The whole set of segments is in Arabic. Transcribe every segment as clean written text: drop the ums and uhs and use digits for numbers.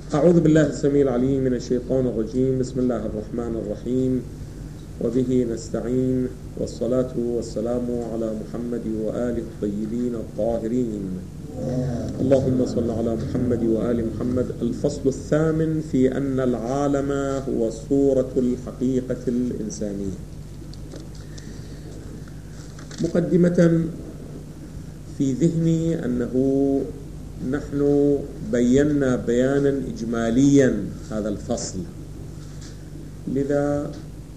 أعوذ بالله السميع العليم من الشيطان الرجيم. بسم الله الرحمن الرحيم، وبه نستعين، والصلاة والسلام على محمد وآله الطيبين الطاهرين. اللهم صل على محمد وآل محمد. الفصل الثامن في أن العالم هو صورة الحقيقة الإنسانية. مقدمة في ذهني أنه نحن بينا بيانا إجماليا هذا الفصل، لذا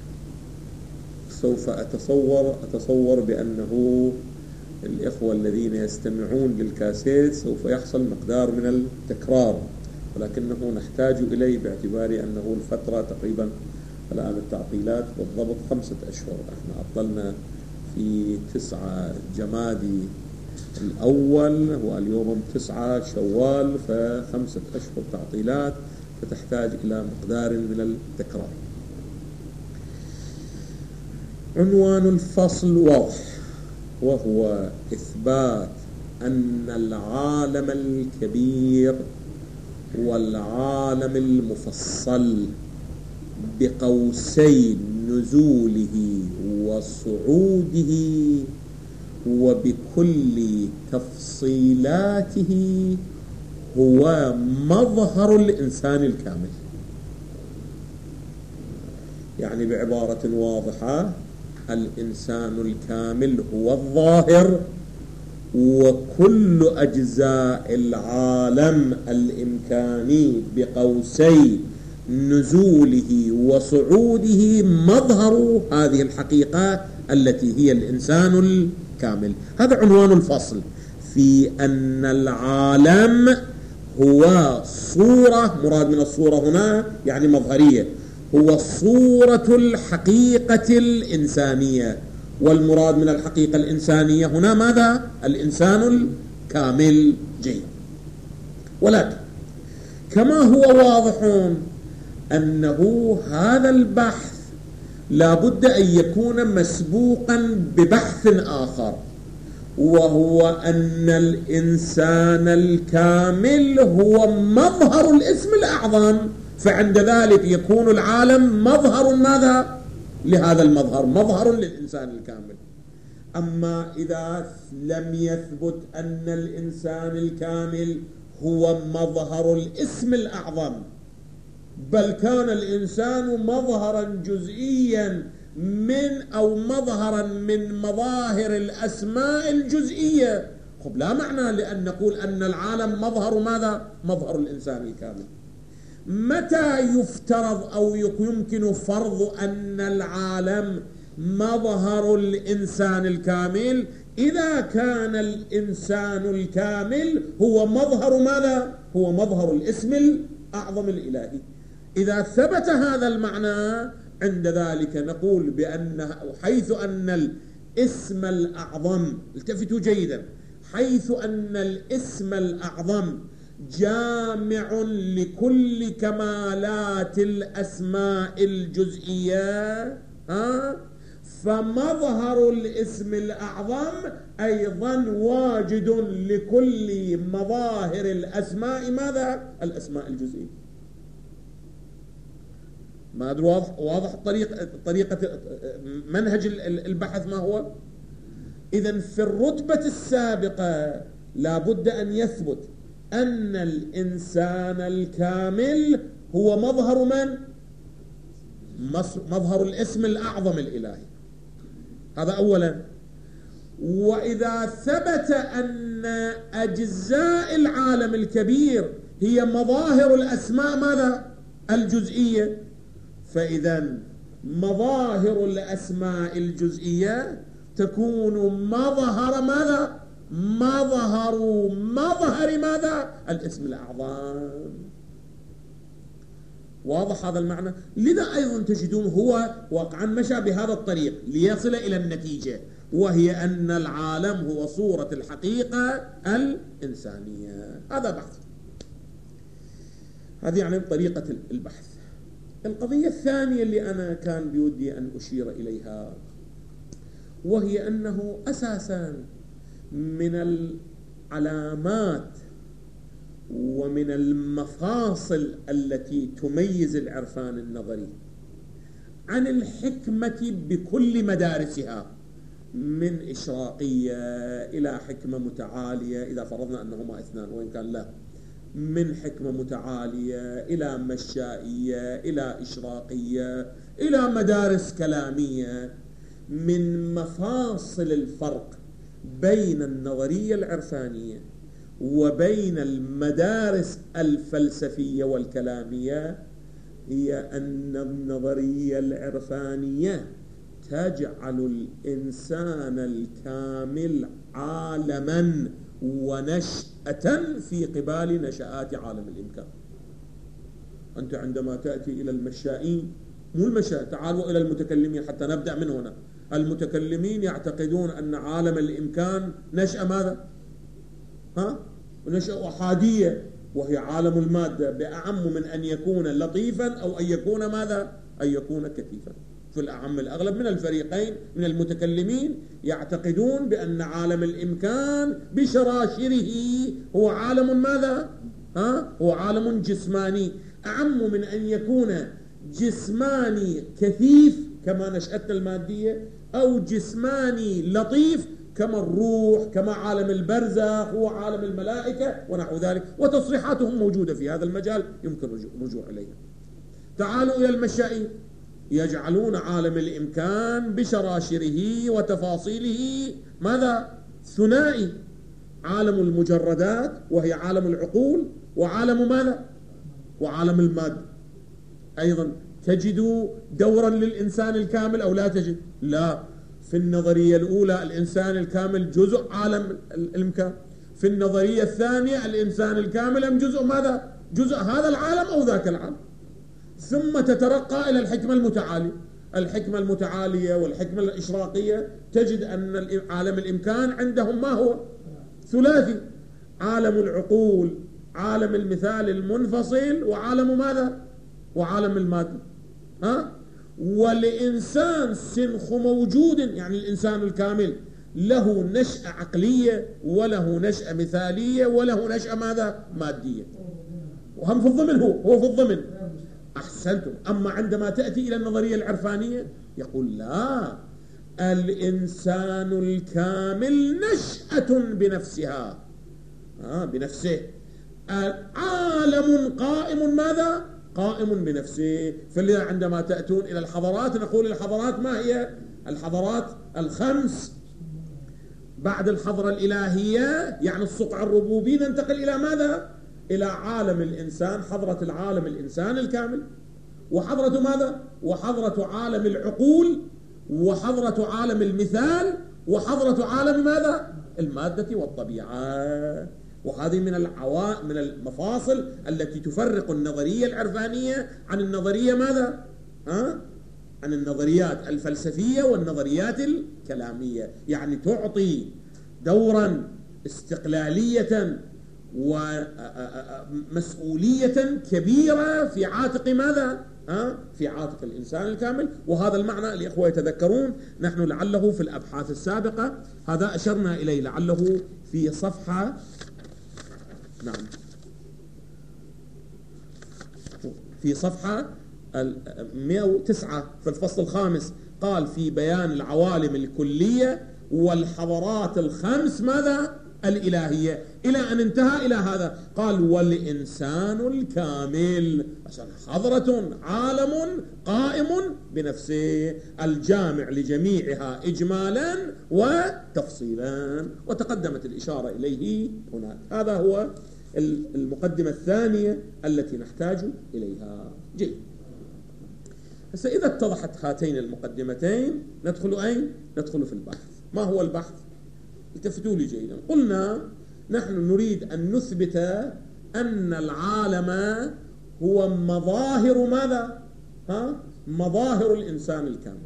سوف أتصور بأنه الإخوة الذين يستمعون للكاسيت سوف يحصل مقدار من التكرار، ولكنه نحتاج إليه باعتبار أنه الفترة تقريبا الآن التعطيلات بالضبط 5 أشهر. احنا أطلنا في 9 جمادي الأول واليوم 9 شوال، ف5 أشهر تعطيلات، فتحتاج إلى مقدار من التكرار. عنوان الفصل واضح، وهو إثبات أن العالم الكبير والعالم المفصل بقوسي نزوله وصعوده وبكل تفصيلاته هو مظهر الإنسان الكامل. يعني بعبارة واضحة، الإنسان الكامل هو الظاهر، وكل أجزاء العالم الإمكاني بقوسي نزوله وصعوده مظهر هذه الحقيقة التي هي الإنسان الكامل. هذا عنوان الفصل، في أن العالم هو صورة، مراد من الصورة هنا يعني مظهرية، هو صورة الحقيقة الإنسانية، والمراد من الحقيقة الإنسانية هنا ماذا؟ الإنسان الكامل. جيد. ولكن كما هو واضح أنه هذا البحث لا بد أن يكون مسبوقا ببحث آخر، وهو أن الإنسان الكامل هو مظهر الاسم الأعظم، فعند ذلك يكون العالم مظهر ماذا؟ لهذا المظهر، مظهر للإنسان الكامل. أما إذا لم يثبت أن الإنسان الكامل هو مظهر الاسم الأعظم، بل كان الإنسان مظهرا جزئيا مظهرا من مظاهر الأسماء الجزئية، لا معنى لأن نقول أن العالم مظهر ماذا؟ مظهر الإنسان الكامل. متى يفترض أو يمكن فرض أن العالم مظهر الإنسان الكامل؟ إذا كان الإنسان الكامل هو مظهر ماذا؟ هو مظهر الاسم الأعظم الإلهي. إذا ثبت هذا المعنى، عند ذلك نقول بأن حيث أن الاسم الأعظم، التفتوا جيدا، حيث أن الاسم الأعظم جامع لكل كمالات الأسماء الجزئية، فمظهر الاسم الأعظم أيضا واجد لكل مظاهر الأسماء ماذا؟ الأسماء الجزئية. ما أدري واضح طريقة منهج البحث ما هو؟ إذن في الرتبة السابقة لا بد أن يثبت أن الإنسان الكامل هو مظهر من؟ مظهر الاسم الأعظم الإلهي. هذا أولا. وإذا ثبت أن أجزاء العالم الكبير هي مظاهر الأسماء ماذا؟ الجزئية، فإذا مظاهر الأسماء الجزئية تكون مظهر ماذا؟ مظهر ماذا؟ الاسم الأعظم. واضح هذا المعنى؟ لذا أيضا تجدون هو واقعا مشى بهذا الطريق ليصل إلى النتيجة، وهي أن العالم هو صورة الحقيقة الإنسانية. هذا بحث، هذه يعني طريقة البحث. القضية الثانية اللي أنا كان بودي أن أشير إليها، وهي أنه أساسا من العلامات ومن المفاصل التي تميز العرفان النظري عن الحكمة بكل مدارسها، من إشراقية إلى حكمة متعالية إذا فرضنا أنهما اثنان وإن كان لا، من حكمة متعالية إلى مشائية إلى إشراقية إلى مدارس كلامية، من مفاصل الفرق بين النظرية العرفانية وبين المدارس الفلسفية والكلامية هي أن النظرية العرفانية تجعل الإنسان الكامل عالما ونشأة في قبال نشآت عالم الإمكان. أنت عندما تأتي إلى المشائين، مو المشاء، تعالوا إلى المتكلمين حتى نبدأ من هنا. المتكلمين يعتقدون أن عالم الإمكان نشأة ماذا؟ نشأة أحادية، وهي عالم المادة، بأعم من أن يكون لطيفا أو أن يكون ماذا؟ أن يكون كثيفا. في الأعم الأغلب من الفريقين من المتكلمين يعتقدون بأن عالم الإمكان بشراشره هو عالم ماذا؟ هو عالم جسماني، أعم من أن يكون جسماني كثيف كما نشأتنا المادية، أو جسماني لطيف كما الروح، كما عالم البرزخ هو عالم الملائكة ونحو ذلك. وتصريحاتهم موجودة في هذا المجال يمكن الرجوع إليها. تعالوا إلى المشائين، يجعلون عالم الإمكان بشراشره وتفاصيله ماذا؟ ثنائي، عالم المجردات وهي عالم العقول، وعالم ماذا؟ وعالم المادة. أيضا تجد دورا للإنسان الكامل أو لا تجد؟ لا. في النظرية الأولى الإنسان الكامل جزء عالم الإمكان، في النظرية الثانية الإنسان الكامل أم جزء ماذا؟ جزء هذا العالم أو ذاك العالم. ثم تترقى إلى الحكمة المتعالية. الحكمة المتعالية والحكمة الإشراقية تجد أن عالم الإمكان عندهم ما هو؟ ثلاثي، عالم العقول، عالم المثال المنفصل، وعالم ماذا؟ وعالم المادة. والإنسان سنخ موجود، يعني الإنسان الكامل له نشأة عقلية وله نشأة مثالية وله نشأة ماذا؟ مادية، وهم في الضمن، هو في الضمن. أحسنتم. أما عندما تأتي إلى النظرية العرفانية يقول لا، الإنسان الكامل نشأة بنفسها، بنفسه، عالم قائم ماذا؟ قائم بنفسه. فلذا عندما تأتون إلى الحضارات نقول الحضارات ما هي؟ الحضارات الخمس بعد الحضرة الإلهية، يعني الصقع الربوبي، ننتقل إلى ماذا؟ إلى عالم الإنسان، حضرة العالم الإنسان الكامل، وحضرة ماذا؟ وحضرة عالم العقول، وحضرة عالم المثال، وحضرة عالم ماذا؟ المادة والطبيعة. وهذه من المفاصل التي تفرق النظرية العرفانية عن النظرية ماذا؟ عن النظريات الفلسفية والنظريات الكلامية. يعني تعطي دورا استقلالية ومسؤولية كبيرة في عاتق ماذا؟ في عاتق الإنسان الكامل. وهذا المعنى الإخوة يتذكرون نحن لعله في الأبحاث السابقة هذا أشرنا إليه، لعله في صفحة، نعم، في صفحة 109 في الفصل الخامس قال في بيان العوالم الكلية والحضارات الخمس ماذا؟ الإلهية، إلى أن انتهى إلى هذا قال والإنسان الكامل، عشان حضرة عالم قائم بنفسه الجامع لجميعها إجمالا وتفصيلا، وتقدمت الإشارة إليه هناك. هذا هو المقدمة الثانية التي نحتاج إليها. جيد. هسه إذا اتضحت هاتين المقدمتين ندخل أين؟ ندخل في البحث. ما هو البحث؟ التفتوا لي جيدا. قلنا نحن نريد أن نثبت أن العالم هو مظاهر ماذا؟ مظاهر الإنسان الكامل.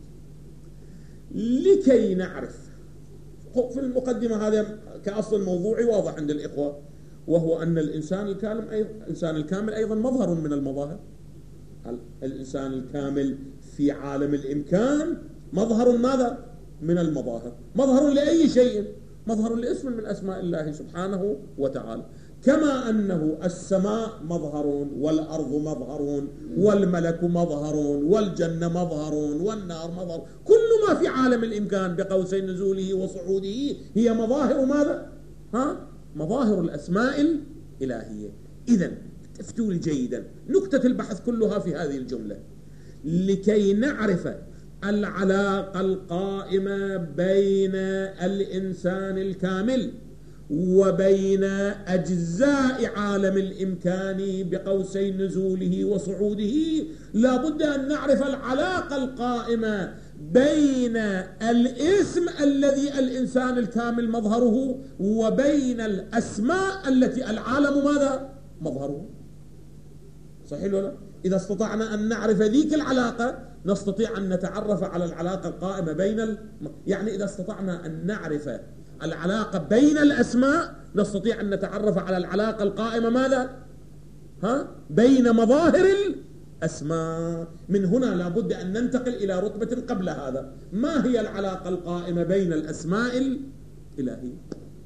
لكي نعرف في المقدمة هذا كأصل موضوعي واضح عند الإخوة، وهو أن الإنسان الكامل أيضا مظهر من المظاهر. الإنسان الكامل في عالم الإمكان مظهر ماذا؟ من المظاهر. مظهر لأي شيء؟ مظهر لاسم من أسماء الله سبحانه وتعالى. كما أنه السماء مظهرون والأرض مظهرون والملك مظهرون والجنة مظهرون والنار مظهر، كل ما في عالم الإمكان بقوسين نزوله وصعوده هي مظاهر ماذا؟ مظاهر الأسماء الإلهية. إذن افتوا لي جيدا، نكتة البحث كلها في هذه الجملة. لكي نعرف العلاقة القائمة بين الإنسان الكامل وبين أجزاء عالم الإمكان بقوسين نزوله وصعوده، لا بد أن نعرف العلاقة القائمة بين الاسم الذي الإنسان الكامل مظهره وبين الأسماء التي العالم ماذا؟ مظهره. صحيح ولا؟ إذا استطعنا أن نعرف ذيك العلاقة نستطيع أن نتعرف على العلاقة القائمة بين يعني إذا استطعنا أن نعرف العلاقة بين الأسماء نستطيع أن نتعرف على العلاقة القائمة ماذا؟ بين مظاهر الأسماء. من هنا لابد أن ننتقل إلى رتبة قبل هذا. ما هي العلاقة القائمة بين الأسماء الإلهية؟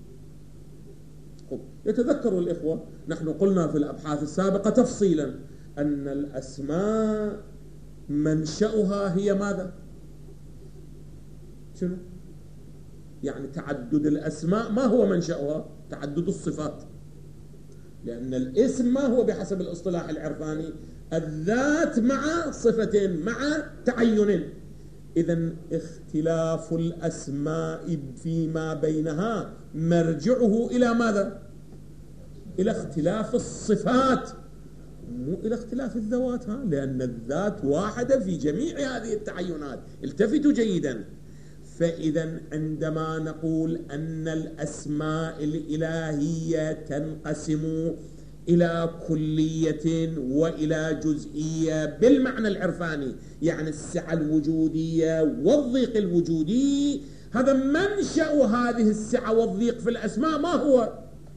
يتذكروا الإخوة نحن قلنا في الأبحاث السابقة تفصيلا أن الأسماء منشأها هي ماذا؟ شنو؟ يعني تعدد الأسماء ما هو منشأها؟ تعدد الصفات. لأن الاسم ما هو بحسب الاصطلاح العرفاني؟ الذات مع صفة مع تعين. إذن اختلاف الأسماء فيما بينها مرجعه إلى ماذا؟ إلى اختلاف الصفات، مو إلى اختلاف الذوات. لأن الذات واحدة في جميع هذه التعينات. التفتوا جيدا. فإذا عندما نقول أن الأسماء الإلهية تنقسم إلى كلية وإلى جزئية بالمعنى العرفاني، يعني السعة الوجودية والضيق الوجودي، هذا منشأ هذه السعة والضيق في الأسماء ما هو؟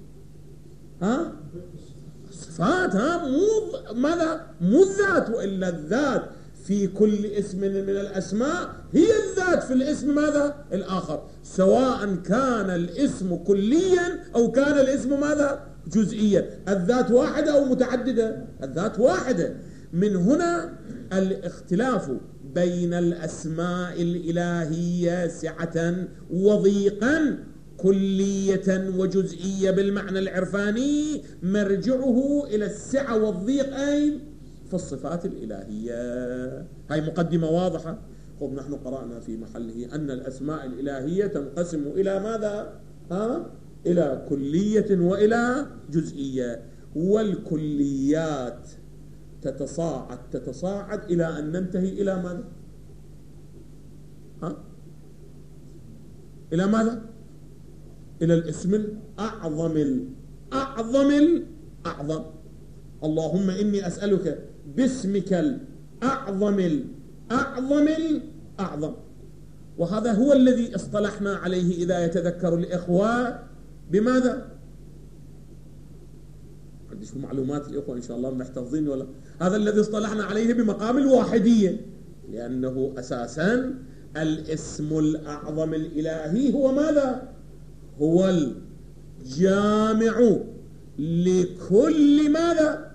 صفات. مو الذات، وإلا الذات في كل اسم من الأسماء هي الذات في الاسم ماذا؟ الآخر، سواء كان الاسم كليا أو كان الاسم ماذا؟ جزئيا. الذات واحدة أو متعددة؟ الذات واحدة. من هنا الاختلاف بين الأسماء الإلهية سعة وضيقا، كلية وجزئية بالمعنى العرفاني، مرجعه إلى السعة والضيق أين؟ في الصفات الإلهية. هاي مقدمة واضحة. نحن قرأنا في محله أن الأسماء الإلهية تنقسم إلى ماذا؟ إلى كلية وإلى جزئية، والكليات تتصاعد إلى أن ننتهي إلى ماذا؟ إلى ماذا؟ إلى الاسم الأعظم. اللهم إني أسألك باسمك الأعظم. وهذا هو الذي اصطلحنا عليه إذا يتذكر الإخوة بماذا؟ عنديش معلومات الإخوة إن شاء الله محتفظين ولا؟ هذا الذي اصطلحنا عليه بمقام الواحدية، لأنه أساسا الاسم الأعظم الإلهي هو ماذا؟ هو الجامع لكل ماذا؟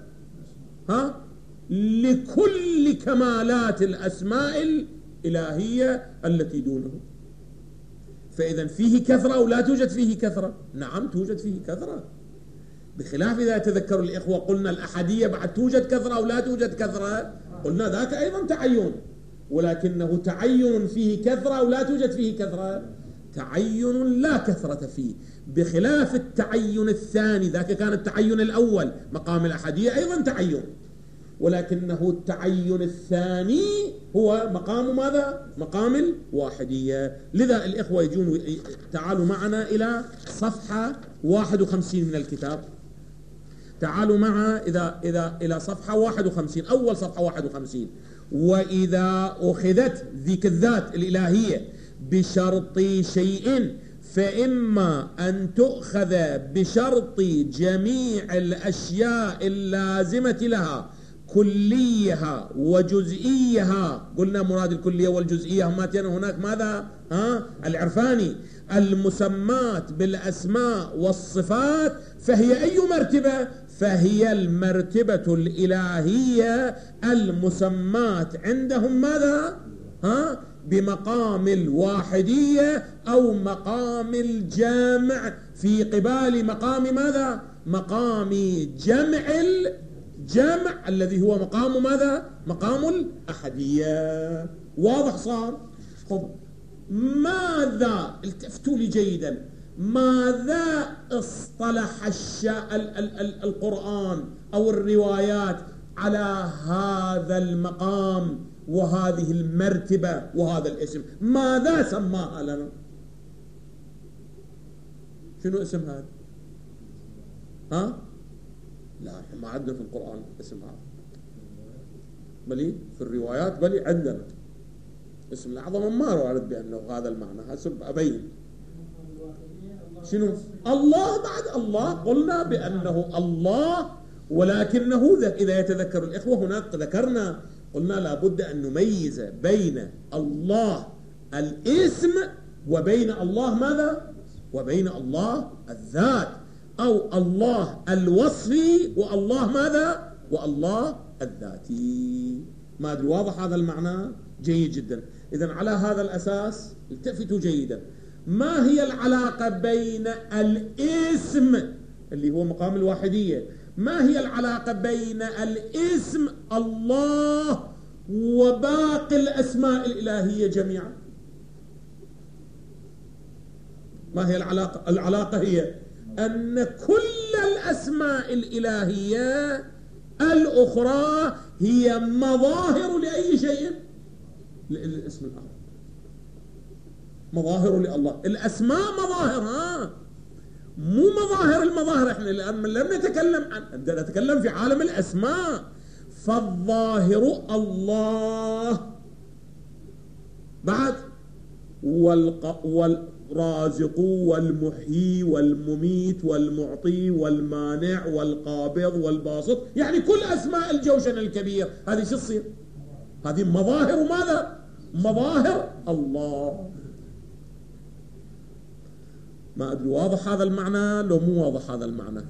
لكل كمالات الأسماء الإلهية التي دونه. فإذا فيه كثرة أو لا توجد فيه كثرة؟ نعم توجد فيه كثرة، بخلاف إذا تذكروا الإخوة قلنا الأحدية بعد توجد كثرة أو لا توجد كثرة، قلنا ذاك أيضا تعين، ولكنه تعين فيه كثرة أو لا توجد فيه كثرة؟ تعين لا كثرة فيه، بخلاف التعين الثاني، ذاك كان التعين الأول مقام الأحدية أيضا تعين، ولكنه التعين الثاني هو مقام ماذا؟ مقام الواحدية. لذا الإخوة يجون تعالوا معنا إلى صفحة 51 من الكتاب. تعالوا معا إلى صفحة 51، أول صفحة 51. وإذا أخذت ذيك الذات الإلهية بشرط شيء فإما أن تؤخذ بشرط جميع الأشياء اللازمة لها كليها وجزئيها. قلنا مراد الكلية والجزئية هما هناك ماذا؟ العرفاني المسمات بالأسماء والصفات فهي أي مرتبة؟ فهي المرتبة الإلهية المسماة عندهم ماذا؟ بمقام الواحدية أو مقام الجمع، في قبال مقام ماذا؟ مقام جمع الجمع الذي هو مقام ماذا؟ مقام الأحدية. واضح صار؟ خب ماذا، التفتوا لي جيدا، ماذا اصطلح القرآن أو الروايات على هذا المقام وهذه المرتبة وهذا الاسم؟ ماذا سماها لنا؟ شنو اسم هذا؟ لا ما عندنا في القرآن اسم هذا، بلي في الروايات بلي عندنا اسم الأعظم ما ورد بأنه هذا المعنى. هسه أبين شنو الله. بعد الله قلنا بأنه الله، ولكنه إذا يتذكر الإخوة هناك ذكرنا قلنا لابد أن نميز بين الله الاسم وبين الله ماذا؟ وبين الله الذات، أو الله الوصفي والله ماذا؟ والله الذاتي. ما أدري واضح هذا المعنى؟ جيد جدا. إذن على هذا الأساس التفتوا جيدا، ما هي العلاقة بين الاسم اللي هو مقام الواحدية، ما هي العلاقة بين الاسم الله وباقي الأسماء الإلهية جميعا؟ ما هي العلاقة؟ العلاقة هي أن كل الأسماء الإلهية الأخرى هي مظاهر لأي شيء؟ للاسم الأعظم، مظاهر لله. الأسماء مظاهر، مو مظاهر المظاهر. احنا الآن لم نتكلم نتكلم في عالم الأسماء. فالظاهر الله، بعد والرازق والمحيي والمميت والمعطي والمانع والقابض والباسط، يعني كل أسماء الجوشن الكبير هذه شو تصير؟ هذه مظاهر ماذا؟ مظاهر الله. ما أدري واضح هذا المعنى لو مو واضح هذا المعنى؟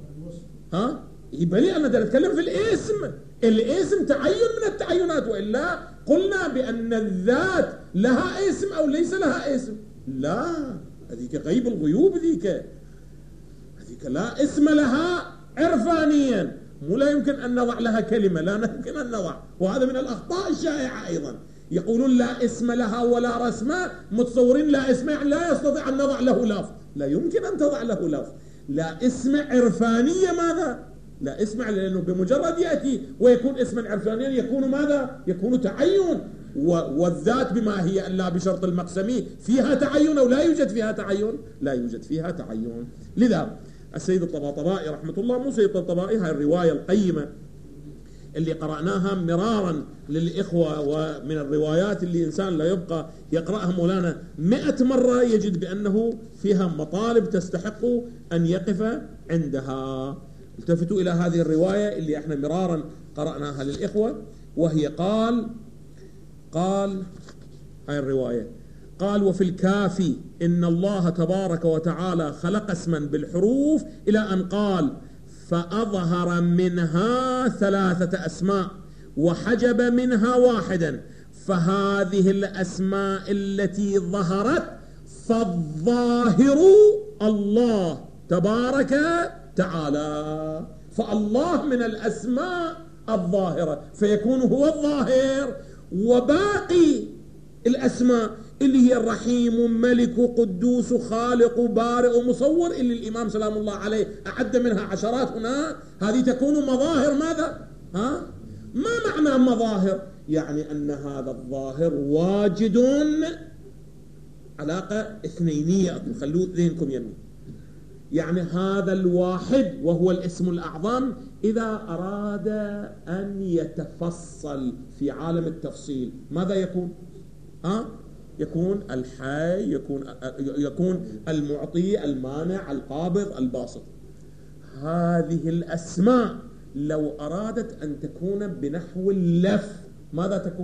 يبقى أنا نتكلم في الاسم. الاسم تعين من التعينات، وإلا قلنا بأن الذات لها اسم أو ليس لها اسم. لا، هذيك غيب الغيوب، هذيك لا اسم لها عرفانيا، مو لا يمكن أن نضع لها كلمة، لا يمكن أن نضع. وهذا من الأخطاء الشائعة أيضا، يقولون لا اسم لها ولا رسمة، متصورين لا اسم يعني لا يستطيع أن نضع له لفظ. لا يمكن أن تضع له لفظ. لا اسم عرفانية ماذا؟ لا اسم، لأنه بمجرد يأتي ويكون اسما عرفانيا يكون ماذا؟ يكون تعين. والذات بما هي إلا بشرط المقسمي فيها تعين أو لا يوجد فيها تعين؟ لا يوجد فيها تعين. لذا السيد الطباطبائي رحمة الله، مو سيد الطباطبائي، هاي الرواية القيمة اللي قرأناها مرارا للإخوة، ومن الروايات اللي إنسان لا يبقى يقرأها مولانا 100 مرة يجد بأنه فيها مطالب تستحق أن يقف عندها. التفتوا إلى هذه الرواية اللي احنا مرارا قرأناها للإخوة، وهي قال هاي الرواية قال: وفي الكافي إن الله تبارك وتعالى خلق اسما بالحروف، إلى أن قال: فأظهر منها 3 أسماء وحجب منها واحدا، فهذه الأسماء التي ظهرت فالظاهر الله تبارك تعالى. فالله من الأسماء الظاهرة، فيكون هو الظاهر، وباقي الأسماء اللي هي الرحيم ملك قدوس خالق بارئ مصور اللي الإمام سلام الله عليه أعد منها عشرات هنا، هذه تكون مظاهر ماذا؟ ما معنى مظاهر؟ يعني أن هذا الظاهر واجد، علاقة اثنينية، خلوا ذهنكم يمين. يعني هذا الواحد وهو الاسم الأعظم إذا أراد أن يتفصل في عالم التفصيل ماذا يكون؟ يكون الحي، يكون المعطي، المانع، القابض، الباسط. هذه الأسماء لو أرادت أن تكون بنحو اللف ماذا تكون؟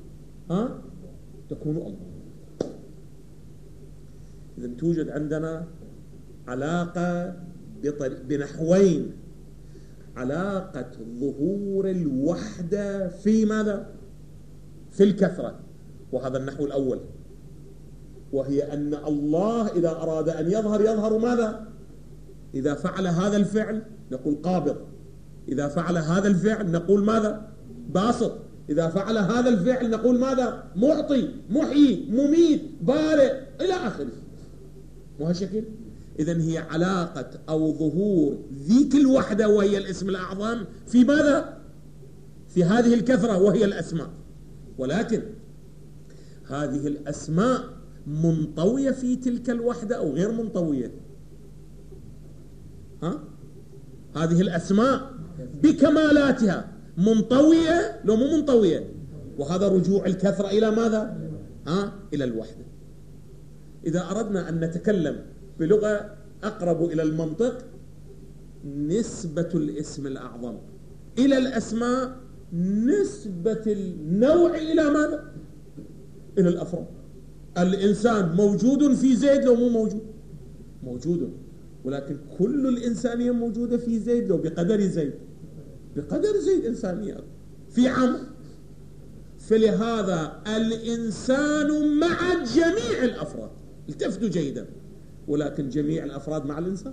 تكون الله. إذن توجد عندنا علاقة بنحوين: علاقة ظهور الوحدة في ماذا؟ في الكثرة، وهذا النحو الأول، وهي أن الله إذا أراد أن يظهر ماذا؟ إذا فعل هذا الفعل نقول قابض، إذا فعل هذا الفعل نقول ماذا؟ باسط، إذا فعل هذا الفعل نقول ماذا؟ معطي، محيي، مميت، بارئ، إلى آخره. وهالشكل إذن هي علاقة أو ظهور ذيك الوحدة وهي الاسم الأعظم في ماذا؟ في هذه الكثرة وهي الأسماء. ولكن هذه الأسماء منطوية في تلك الوحدة أو غير منطوية؟ هذه الأسماء بكمالاتها منطوية لو مو منطوية؟ وهذا رجوع الكثرة إلى ماذا؟ إلى الوحدة. إذا أردنا أن نتكلم بلغة أقرب إلى المنطق، نسبة الاسم الأعظم إلى الأسماء نسبة النوع إلى ماذا؟ إلى الأفراد. الإنسان موجود في زيد لو مو موجود؟ موجود، ولكن كل الإنسانية موجودة في زيد لو بقدر زيد؟ بقدر زيد إنسانية في عمر. فلهذا الإنسان مع جميع الأفراد، التفتوا جيدا، ولكن جميع الأفراد مع الإنسان.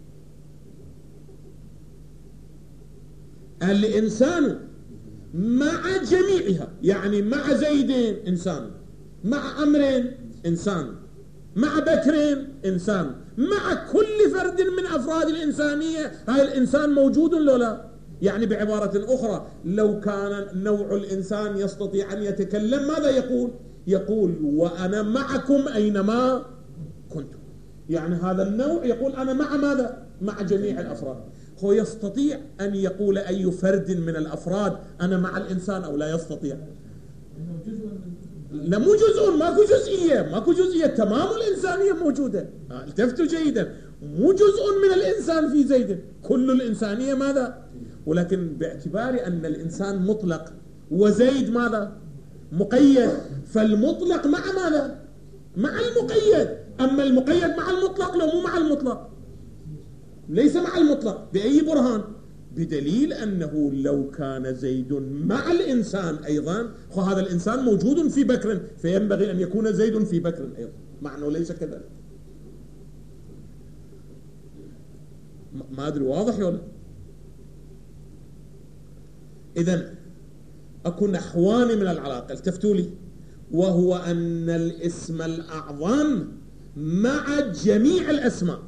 الإنسان مع جميعها، يعني مع زيدين إنسان، مع عمرين إنسان، مع بكرين إنسان، مع كل فرد من أفراد الإنسانية هذا الإنسان موجود لو لا؟ يعني بعبارة أخرى، لو كان نوع الإنسان يستطيع أن يتكلم ماذا يقول؟ يقول وأنا معكم أينما كنتم. يعني هذا النوع يقول أنا مع ماذا؟ مع جميع الأفراد. هو يستطيع أن يقول أي فرد من الأفراد أنا مع الإنسان أو لا يستطيع؟ لا، مو جزء، ماكو جزئية، تمام الإنسانية موجودة. التفتوا جيدا، مو جزء من الإنسان في زيد، كل الإنسانية ماذا؟ ولكن باعتبار أن الإنسان مطلق وزيد ماذا؟ مقيد، فالمطلق مع ماذا؟ مع المقيد. أما المقيد مع المطلق لو مو مع المطلق؟ ليس مع المطلق. بأي برهان؟ بدليل أنه لو كان زيد مع الإنسان أيضا فهذا الإنسان موجود في بكر، فينبغي أن يكون زيد في بكر أيضا، مع أنه ليس كذلك. ما أدري واضح ولا؟ إذن أكو نحوان من العلاقة، التفتوا لي، وهو أن الاسم الأعظم مع جميع الأسماء،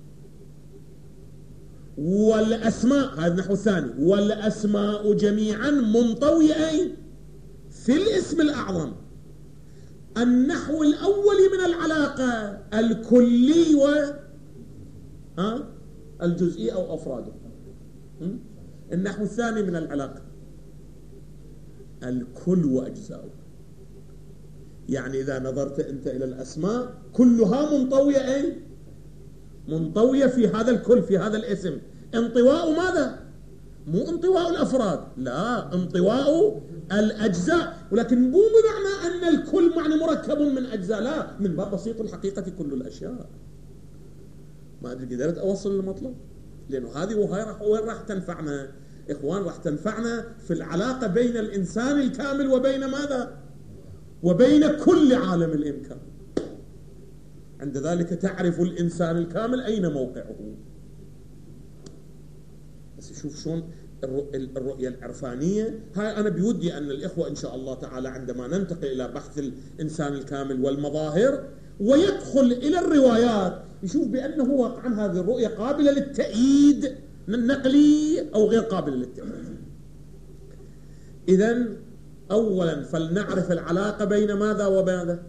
والأسماء هذا النحو الثاني، والأسماء جميعا منطوية في الاسم الأعظم. النحو الأول من العلاقة الكلي الجزئي أو أفراده. النحو الثاني من العلاقة الكل وأجزاؤه. يعني إذا نظرت أنت إلى الأسماء كلها منطوية منطوية في هذا الكل، في هذا الاسم. انطواء ماذا؟ مو انطواء الأفراد، لا، انطواء الأجزاء. ولكن مو بمعنى أن الكل معنى مركب من أجزاء، لا، من باب بسيط الحقيقة كل الأشياء. ما أدري قدرت أوصل للمطلب، لأنه هذه وين راح تنفعنا إخوان؟ راح تنفعنا في العلاقة بين الإنسان الكامل وبين ماذا؟ وبين كل عالم الإمكان. عند ذلك تعرف الإنسان الكامل أين موقعه. بس شوف شلون الرؤية العرفانية هاي. أنا بودي أن الإخوة إن شاء الله تعالى عندما ننتقل إلى بحث الإنسان الكامل والمظاهر ويدخل إلى الروايات يشوف بأنه واقعا هذه الرؤية قابلة للتأييد النقلي أو غير قابلة للتأييد. إذن أولا فلنعرف العلاقة بين ماذا وماذا؟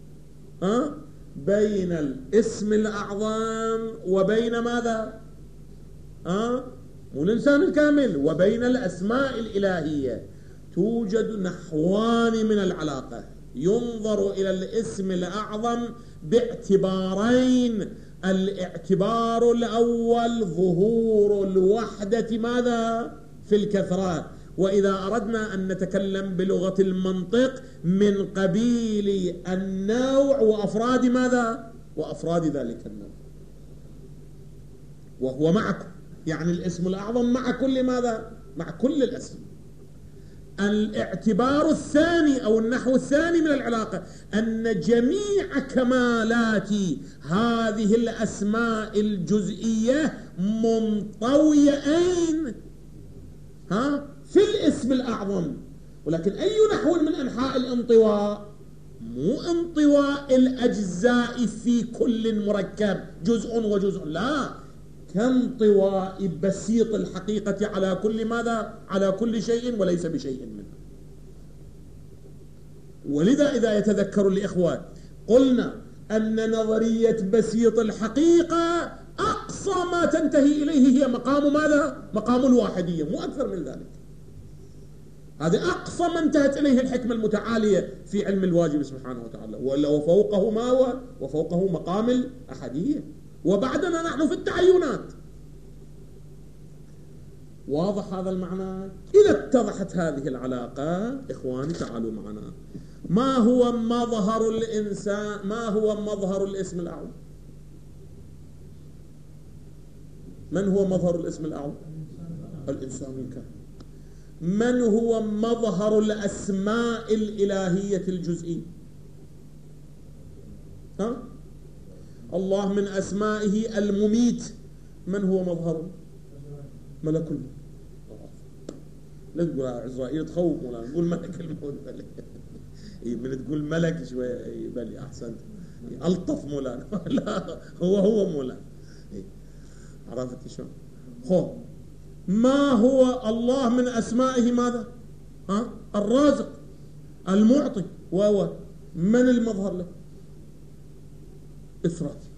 بين الاسم الأعظم وبين ماذا؟ والإنسان الكامل، وبين الأسماء الإلهية. توجد نحوان من العلاقة. ينظر إلى الاسم الأعظم باعتبارين. الاعتبار الأول ظهور الوحدة ماذا؟ في الكثرات. وإذا أردنا أن نتكلم بلغة المنطق من قبيل النوع وأفراد ماذا؟ وأفراد ذلك النوع. وهو معكم، يعني الاسم الأعظم مع كل ماذا؟ مع كل الأسماء. الاعتبار الثاني أو النحو الثاني من العلاقة أن جميع كمالات هذه الأسماء الجزئية منطويين في الاسم الأعظم. ولكن أي نحو من أنحاء الانطواء؟ مو انطواء الأجزاء في كل مركب جزء وجزء، لا، كانطواء بسيط الحقيقة على كل ماذا؟ على كل شيء وليس بشيء منه. ولذا إذا يتذكر الإخوة قلنا أن نظرية بسيط الحقيقة أقصى ما تنتهي إليه هي مقام ماذا؟ مقام الواحدية، مو أكثر من ذلك. هذا أقصى ما انتهت إليه الحكمة المتعالية في علم الواجب سبحانه وتعالى، ولا وفوقه ما هو؟ وفوقه مقام الأحدية، وبعدنا نحن في التعينات. واضح هذا المعنى؟ إذا اتضحت هذه العلاقة إخواني تعالوا معنا. ما هو مظهر الإنسان؟ ما هو مظهر الاسم الأعظم؟ من هو مظهر الاسم الأعظم؟ الإنسان الكامل. من هو مظهر الأسماء الإلهية الجزئية؟ الله من أسمائه المميت، من هو مظهره؟ ملك الموت. لا تقول عزرائيل تخوف مولانا، نقول ملك الموت. من تقول ملك شوية بلي أحسن ألطف مولانا. لا، هو مولانا. عرفت شلون؟ خو ما هو الله من أسمائه ماذا؟ الرازق المعطي، وهو من المظهر له؟ إسرافيل.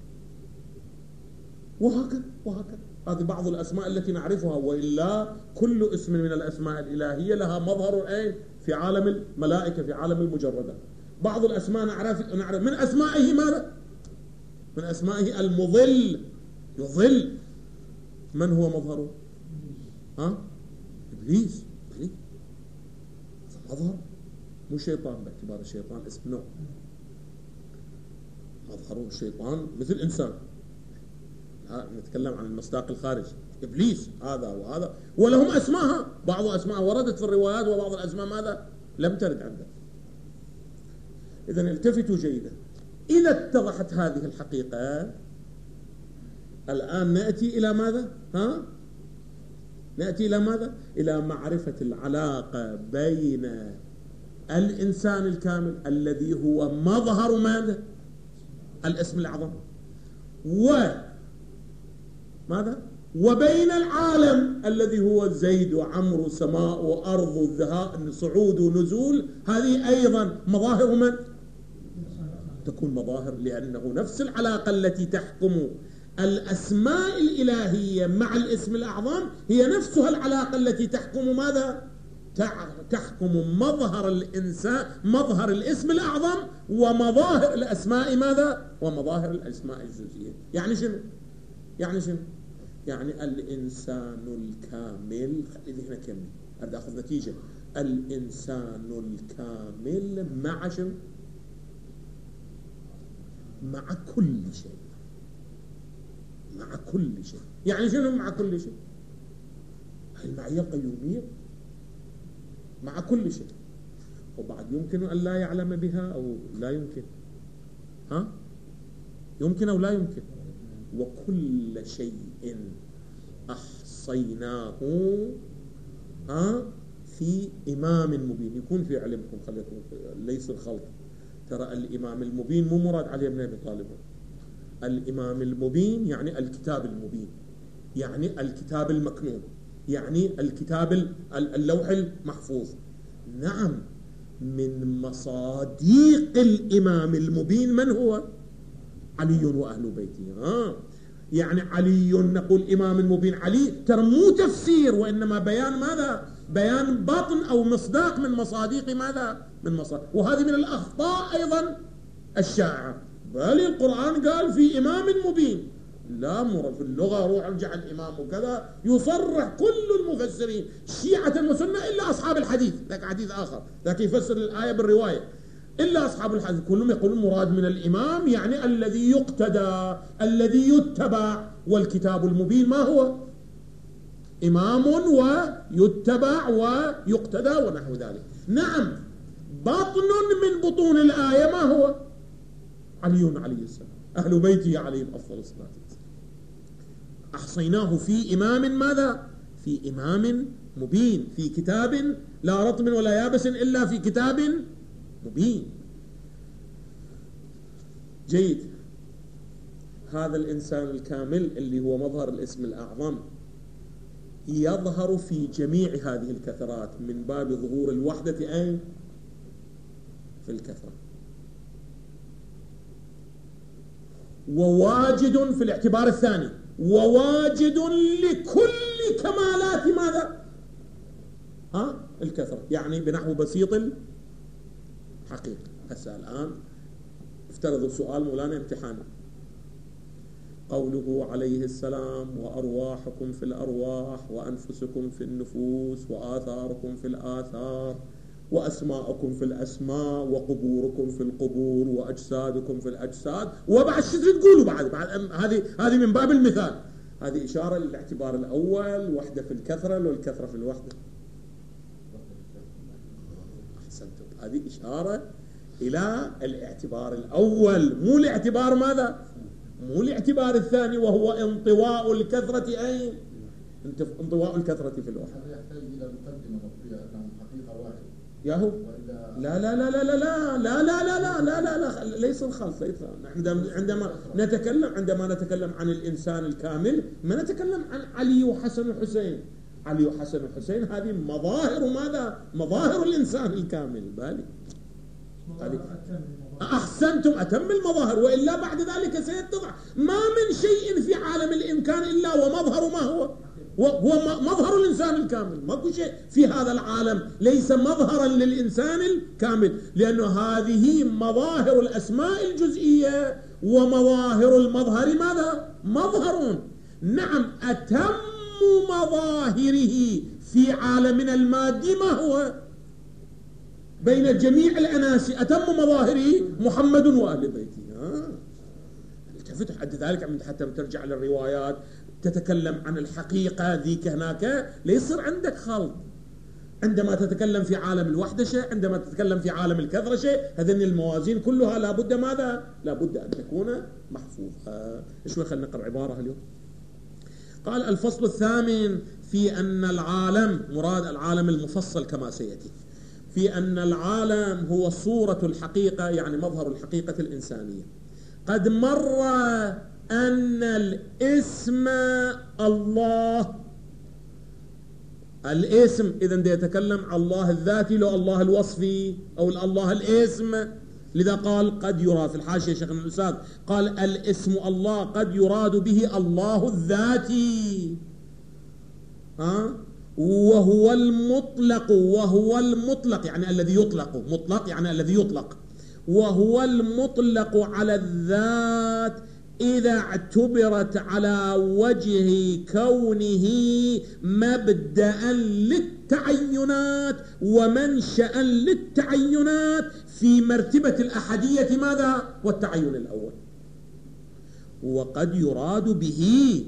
وهكذا هذه بعض الأسماء التي نعرفها، وإلا كل اسم من الأسماء الإلهية لها مظهر في عالم الملائكة، في عالم المجردات. بعض الأسماء نعرف من أسمائه ماذا؟ من أسمائه المضل، يضل. من هو مظهره؟ إبليس. مظهر مو شيطان، باعتبار الشيطان اسم نوع. مظهره الشيطان مثل إنسان. نتكلم عن المصداق الخارجي. إبليس هذا وهذا، ولهم أسماءها، بعض أسماء وردت في الروايات وبعض الأسماء ماذا؟ لم ترد عنده. إذن التفتوا جيدا. إذا اتضحت هذه الحقيقة الآن نأتي إلى ماذا؟ نأتي إلى ماذا؟ إلى معرفة العلاقة بين الإنسان الكامل الذي هو مظهر ماذا؟ الاسم الأعظم، ماذا؟ وبين العالم الذي هو زيد وعمر وسماء وأرض وذهاب صعود ونزول. هذه أيضا مظاهر من؟ تكون مظاهر، لأنه نفس العلاقة التي تحكم الأسماء الإلهية مع الاسم الأعظم هي نفسها العلاقة التي تحكم ماذا؟ تحكم مظهر الإنسان، مظهر الاسم الأعظم ومظاهر الأسماء ماذا؟ ومظاهر الأسماء الجزئية. يعني شنو؟ يعني الإنسان الكامل. خلي هنا كمل، أريد أخذ نتيجة. الإنسان الكامل مع شنو؟ مع كل شيء. مع كل شيء. يعني شنو مع كل شيء؟ المعية القيومية مع كل شيء. وبعد يمكن أن لا يعلم بها أو لا يمكن. يمكن أو لا يمكن. وكل شيء أحصيناه في إمام مبين. يكون في علمكم، خليكم ليس الخلط. ترى الإمام المبين مو مراد علي بن أبي طالب. الإمام المبين يعني الكتاب المبين، يعني الكتاب المكنون، يعني الكتاب اللوح المحفوظ. نعم، من مصاديق الإمام المبين من هو؟ علي وأهل بيته. يعني علي، نقول إمام المبين علي، ترى مو تفسير وإنما بيان ماذا؟ بيان بطن أو مصداق من مصاديق ماذا؟ من مصاديق. وهذه من الأخطاء أيضا الشائعة. بل القرآن قال في إمام مبين، لا مرة في اللغة روح ارجع الإمام وكذا. يصرح كل المفسرين شيعة وسنة إلا أصحاب الحديث، ذاك حديث آخر، ذاك يفسر الآية بالرواية. إلا أصحاب الحديث كلهم يقولون مراد من الإمام يعني الذي يقتدى الذي يتبع، والكتاب المبين ما هو؟ إمام ويتبع ويقتدى ونحو ذلك. نعم، بطن من بطون الآية ما هو؟ علي عليه السلام، أهل بيته عليهم أفضل الصلاة والسلام. أحصيناه في إمام ماذا؟ في إمام مبين، في كتاب لا رطب ولا يابس إلا في كتاب مبين. جيد. هذا الإنسان الكامل اللي هو مظهر الاسم الأعظم يظهر في جميع هذه الكثرات من باب ظهور الوحدة أين؟ في الكثرة. وواجد في الاعتبار الثاني، وواجد لكل كمالات ماذا؟ الكثرة، يعني بنحو بسيط الحقيقة. هسه الآن افترضوا سؤال مولانا امتحانا، قوله عليه السلام وأرواحكم في الأرواح وأنفسكم في النفوس وآثاركم في الآثار وأسماءكم في الأسماء وقبوركم في القبور وأجسادكم في الأجساد، وبعد شو تقولوا بعد هذه من باب المثال، هذه إشارة للاعتبار الأول، وحدة في الكثرة لو الكثرة في الوحدة. أحسنتم، هذه إشارة إلى الاعتبار الأول، مو الاعتبار ماذا؟ مو الاعتبار الثاني وهو انطواء الكثرة أين؟ انطواء الكثرة في الوحدة. هذا يحتاج إلى مقدمة مطبية أنهم حقيقة واحدة. ياهو لا لا لا لا لا لا لا لا لا لا لا، ليس الخلط. عندما نتكلم عن الإنسان الكامل ما نتكلم عن علي وحسن وحسين. علي وحسن وحسين هذه مظاهر ماذا؟ مظاهر الإنسان الكامل. بالي أحسنتم، أتم المظاهر، وإلا بعد ذلك سيتضح ما من شيء في عالم الإمكان إلا ومظهر ما هو مظهر الإنسان الكامل. ماكو شيء في هذا العالم ليس مظهرا للإنسان الكامل، لأنه هذه مظاهر الأسماء الجزئية ومظاهر المظهر ماذا؟ مظهر. نعم، أتم مظاهره في عالمنا المادي ما هو؟ بين جميع الأناس أتم مظاهره محمد وأهل بيته. التفت حد ذلك حتى ترجع للروايات تتكلم عن الحقيقة ذيك هناك، ليصير عندك خلط. عندما تتكلم في عالم الوحدة شيء، عندما تتكلم في عالم الكثرة شيء، هذين الموازين كلها لابد ماذا؟ لابد أن تكون محفوظة. شوي خلينا نقرأ عبارة اليوم. قال: الفصل الثامن في أن العالم، مراد العالم المفصل كما سيأتي، في أن العالم هو صورة الحقيقة، يعني مظهر الحقيقة الإنسانية. قد مر أن الاسم الله، الاسم إذن يتكلم عن الله الذاتي لو الله الوصفي أو الله الاسم. لذا قال قد يرى في الحاشية شيخنا الأستاذ قال الاسم الله قد يراد به الله الذاتي، وهو المطلق يعني الذي يطلق، مطلق يعني الذي يطلق، وهو المطلق على الذات إذا اعتبرت على وجه كونه مبدأ للتعينات ومنشأ للتعينات في مرتبة الأحدية ماذا؟ والتعين الأول. وقد يراد به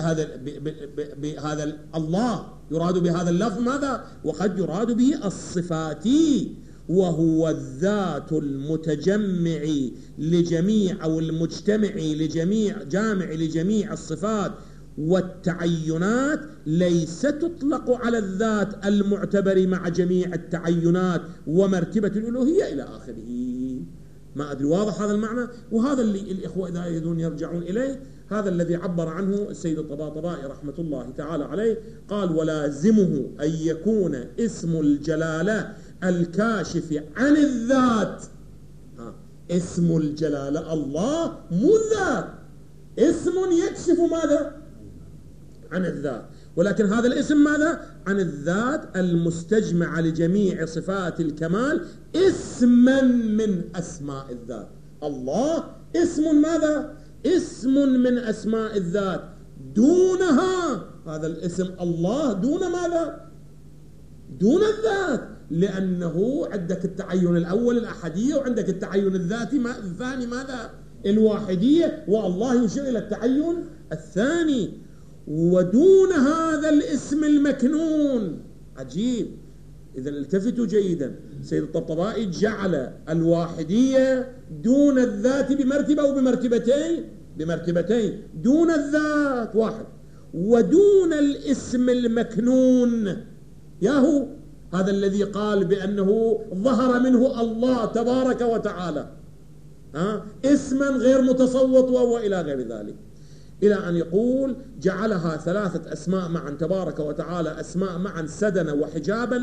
بهذا الله، يراد بهذا اللفظ ماذا؟ وقد يراد به الصفاتي، وهو الذات المتجمع لجميع أو المجتمع لجميع، جامع لجميع الصفات والتعينات، ليس تطلق على الذات المعتبر مع جميع التعينات ومرتبة الألوهية إلى آخره. ما أدري واضح هذا المعنى؟ وهذا اللي الإخوة إذا يريدون يرجعون إليه، هذا الذي عبر عنه السيد الطباطبائي رحمة الله تعالى عليه. قال: ولازمه أن يكون اسم الجلالة الكاشف عن الذات. اسم الجلالة الله مو الذات، اسم يكشف ماذا؟ عن الذات، ولكن هذا الاسم ماذا؟ عن الذات المستجمع لجميع صفات الكمال، اسما من أسماء الذات. الله اسم ماذا؟ اسم من أسماء الذات، دونها هذا الاسم الله دون ماذا؟ دون الذات، لأنه عندك التعين الأول الأحدية، وعندك التعين الثاني ماذا؟ الواحدية، والله يشير إلى التعين الثاني. ودون هذا الاسم المكنون. عجيب. إذا التفتوا جيدا، سيد الطبطبائي جعل الواحدية دون الذات بمرتبة أو بمرتبتين. دون الذات واحد، ودون الاسم المكنون ياهو، هذا الذي قال بأنه ظهر منه الله تبارك وتعالى اسما غير متصوت وإلى غير ذلك، إلى أن يقول جعلها 3 أسماء معا تبارك وتعالى، أسماء معا سدنا وحجابا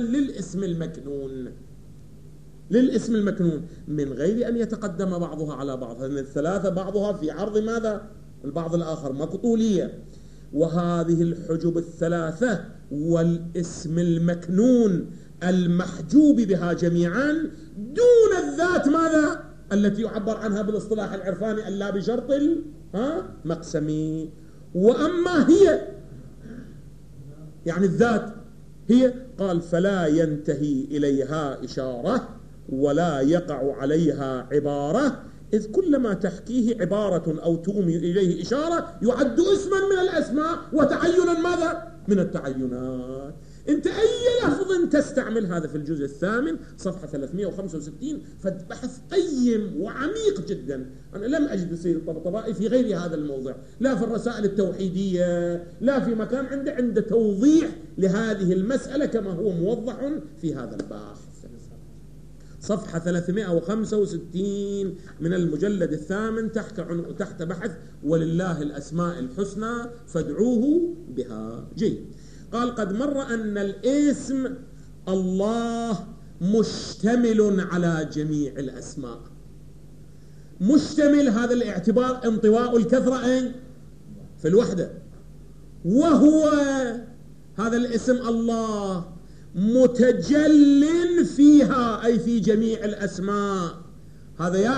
للاسم المكنون من غير أن يتقدم بعضها على بعض، لأن الثلاثة بعضها في عرض ماذا؟ البعض الآخر، مقطولية. وهذه الحجب الثلاثة والاسم المكنون المحجوب بها جميعا دون الذات ماذا؟ التي يعبر عنها بالاصطلاح العرفاني ألا بشرط مقسمي. وأما هي يعني الذات هي، قال فلا ينتهي إليها إشارة ولا يقع عليها عبارة، إذ كلما تحكيه عبارة أو تؤمي إليه إشارة يعد اسما من الأسماء وتعينا ماذا؟ من التعينات. أنت أي لفظ تستعمل، هذا في الجزء الثامن صفحة 365، فبحث قيم وعميق جدا. أنا لم أجد السيد الطبطبائي في غير هذا الموضع، لا في الرسائل التوحيدية لا في مكان عند توضيح لهذه المسألة كما هو موضح في هذا البحث. صفحة 365 من المجلد الثامن تحت بحث ولله الأسماء الحسنى فادعوه بها. جيد. قال قد مر أن الاسم الله مشتمل على جميع الأسماء. مشتمل، هذا الاعتبار انطواء الكثرة في الوحدة. وهو هذا الاسم الله متجل فيها أي في جميع الأسماء. هذا يا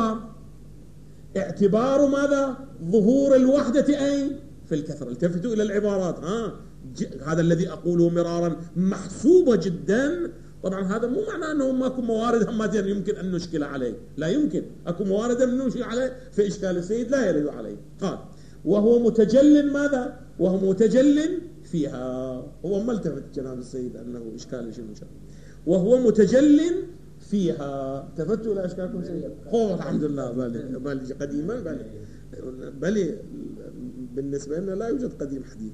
اعتبار ماذا؟ ظهور الوحدة في الكثرة. التفتوا إلى العبارات. هذا الذي أقوله مرارا محسوبة جدا. طبعا هذا مو معنى أنه ماكو موارد هماتيا يمكن أن نشكل عليه، لا يمكن أكو موارد أن نشكل عليه، في إشكال السيد لا يرد عليه. قال وهو متجل ماذا؟ وهو متجل فيها. هو ما التفت جناب السيد أنه إشكال شيء مشكل، وهو متجل فيها. تفتوا إلى إشكالكم سيد؟ الحمد لله. بالي قديما بالي بالنسبة لنا لا يوجد قديم حديث.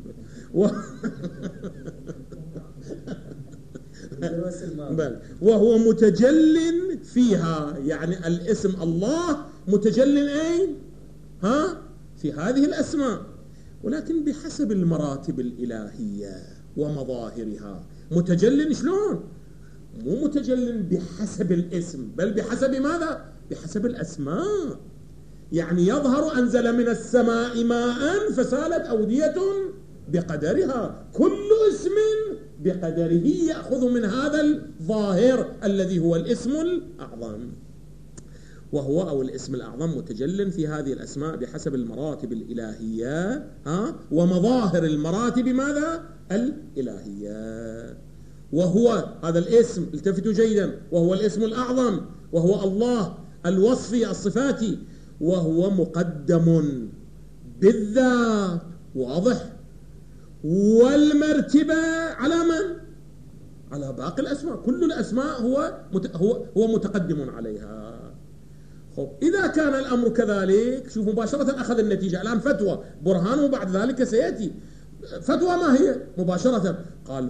وهو متجل فيها، يعني الاسم الله متجل في هذه الأسماء، ولكن بحسب المراتب الإلهية ومظاهرها. متجل شلون؟ مو متجل بحسب الاسم، بل بحسب ماذا؟ بحسب الأسماء. يعني يظهر أنزل من السماء ماء فسالت أودية بقدرها، كل اسم بقدره يأخذ من هذا الظاهر الذي هو الاسم الأعظم. وهو أو الاسم الأعظم متجل في هذه الأسماء بحسب المراتب الإلهية ومظاهر المراتب ماذا؟ الإلهية. وهو هذا الاسم، التفتوا جيدا، وهو الاسم الأعظم، وهو الله الوصفي الصفاتي، وهو مقدم بالذات، واضح، والمرتبة على من؟ على باقي الأسماء. كل الأسماء هو متقدم عليها. إذا كان الأمر كذلك، شوف مباشرة أخذ النتيجة. الآن فتوى برهانه بعد ذلك سيأتي. فتوى ما هي؟ مباشرة قال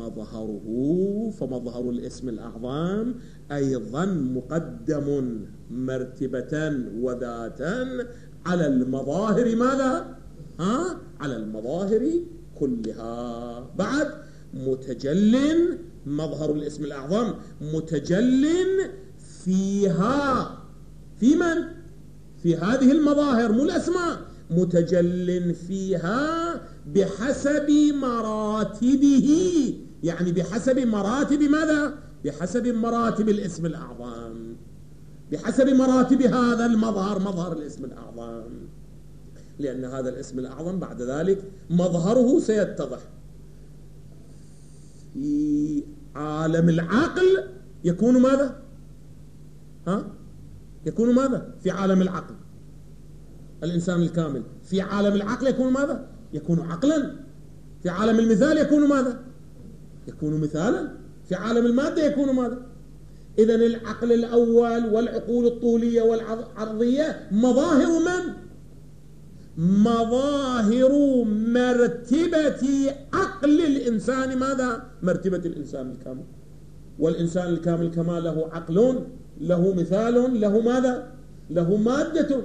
فمظهر الاسم الأعظم أيضا مقدم مرتبة وذاتا على المظاهر ماذا؟ على المظاهر كلها. بعد متجل، مظهر الاسم الأعظم متجل فيها. في من؟ في هذه المظاهر مو الأسماء. متجل فيها بحسب مراتبه، يعني بحسب مراتب ماذا؟ بحسب مراتب الاسم الأعظم، بحسب مراتب هذا المظهر، مظهر الاسم الأعظم. لأن هذا الاسم الأعظم بعد ذلك مظهره سيتضح في عالم العقل يكون ماذا؟ يكون ماذا في عالم العقل؟ الإنسان الكامل في عالم العقل يكون ماذا؟ يكون عقلا. في عالم المثال يكون ماذا؟ يكون مثالا. في عالم المادة يكون ماذا؟ إذن العقل الأول والعقول الطولية والعرضية مظاهر من؟ مظاهر مرتبة عقل الإنسان ماذا؟ مرتبة الإنسان الكامل. والإنسان الكامل كما له عقل، له مثال، له ماذا؟ له مادة.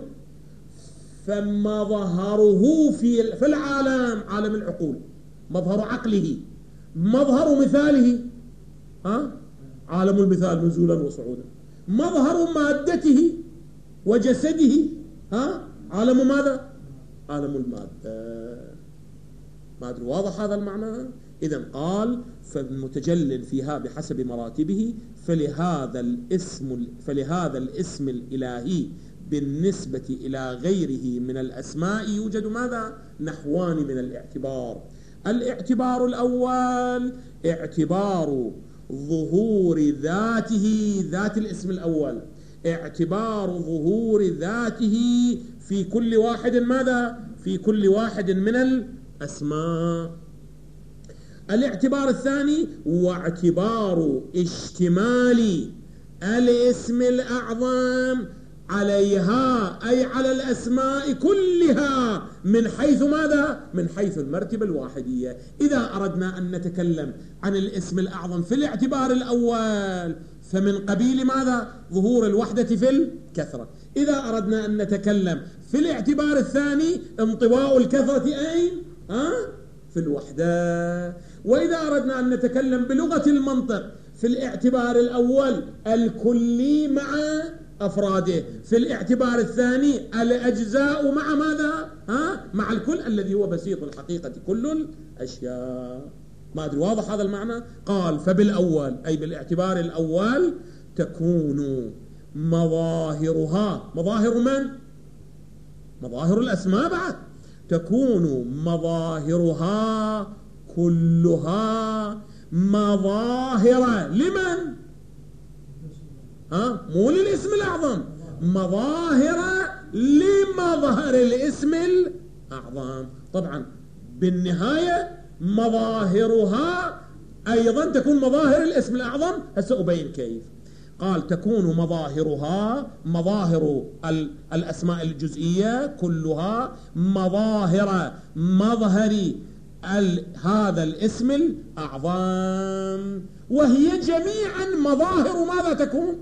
فمظهره في العالم عالم العقول مظهر عقله، مظهر مثاله عالم المثال نزولا وصعودا، مظهر مادته وجسده عالم ماذا؟ عالم المادة. ما أدري واضح هذا المعنى؟ إذن قال فالمتجل فيها بحسب مراتبه، فلهذا الاسم الإلهي بالنسبة إلى غيره من الأسماء يوجد ماذا؟ نحوان من الاعتبار. الاعتبار الأول اعتبار ظهور ذاته، ذات الاسم الأول، اعتبار ظهور ذاته في كل واحد ماذا؟ في كل واحد من الأسماء. الاعتبار الثاني واعتبار اشتمال الاسم الأعظم عليها، أي على الأسماء كلها من حيث ماذا؟ من حيث المرتبة الواحدية. إذا أردنا أن نتكلم عن الاسم الأعظم في الاعتبار الأول فمن قبيل ماذا؟ ظهور الوحدة في الكثرة. إذا أردنا أن نتكلم في الاعتبار الثاني انطواء الكثرة أين؟ في الوحدة. وإذا أردنا أن نتكلم بلغة المنطق في الاعتبار الأول الكلي مع أفراده، في الاعتبار الثاني الأجزاء مع ماذا؟ مع الكل الذي هو بسيط الحقيقة كل الأشياء. ما أدري واضح هذا المعنى؟ قال فبالأول أي بالاعتبار الأول تكون مظاهرها، مظاهر من؟ مظاهر الأسماء بعد، تكون مظاهرها كلها مظاهر لمن؟ مو للاسم الأعظم، مظاهر لمظهر الاسم الأعظم. طبعا بالنهاية مظاهرها أيضا تكون مظاهر الاسم الأعظم. هسه أبين كيف. قال تكون مظاهرها، مظاهر الأسماء الجزئية كلها مظاهر مظهر هذا الاسم الأعظم، وهي جميعا مظاهر ماذا تكون؟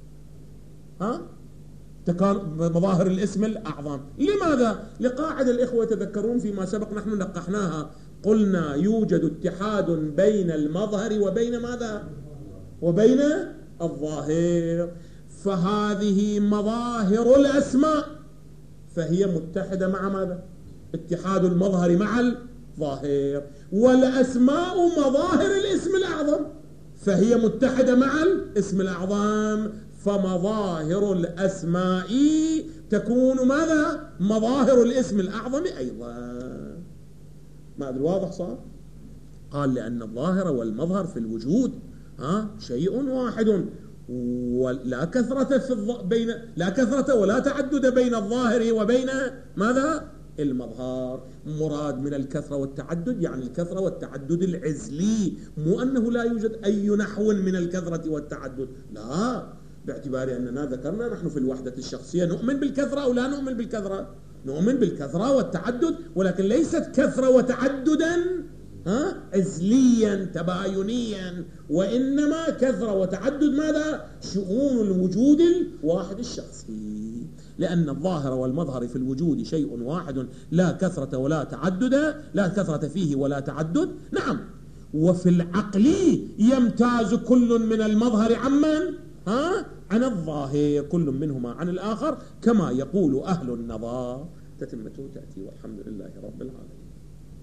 تكون مظاهر الاسم الأعظم. لماذا؟ لقاعدة الإخوة تذكرون فيما سبق نحن نقحناها، قلنا يوجد اتحاد بين المظهر وبين ماذا؟ وبين الظاهر. فهذه مظاهر الأسماء فهي متحدة مع ماذا؟ اتحاد المظهر مع الظاهر. والأسماء مظاهر الاسم الأعظم فهي متحدة مع الاسم الأعظم. فمظاهر الأسماء تكون ماذا؟ مظاهر الاسم الأعظم أيضا. ما أدري واضح صار؟ قال لأن الظاهر والمظهر في الوجود شيء واحد، ولا كثرة لا كثرة ولا تعدد بين الظاهر وبين ماذا؟ المظهر. مراد من الكثرة والتعدد يعني الكثرة والتعدد العزلي، مو أنه لا يوجد أي نحو من الكثرة والتعدد، لا، باعتبار أننا ذكرنا نحن في الوحدة الشخصية نؤمن بالكثرة أو لا نؤمن بالكثرة؟ نؤمن بالكثرة والتعدد، ولكن ليست كثرة وتعددا عزليا تباينيا، وإنما كثرة وتعدد ماذا؟ شؤون الوجود الواحد الشخصي. لأن الظاهر والمظهر في الوجود شيء واحد، لا كثرة ولا تعدد، لا كثرة فيه ولا تعدد. نعم. وفي العقل يمتاز كل من المظهر عمن؟ عن الظاهر، كل منهما عن الآخر، كما يقول أهل النظر. تتمته تأتي والحمد لله رب العالمين.